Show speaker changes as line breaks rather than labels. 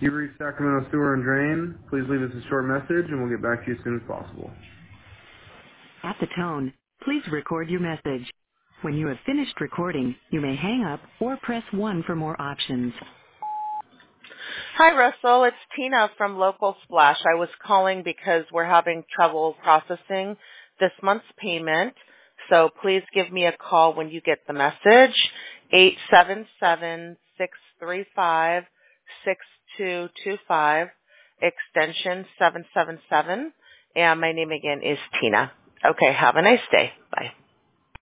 You've reached Sacramento Sewer and Drain. Please leave us a short message and we'll get back to you as soon as possible.
At the tone, please record your message. When you have finished recording, you may hang up or press 1 for more options.
Hi, Russell. It's Tina from Local Splash. I was calling because we're having trouble processing this month's payment. So please give me a call when you get the message, 877-635-6225, extension 777. And my name again is Tina. Okay, have a nice day.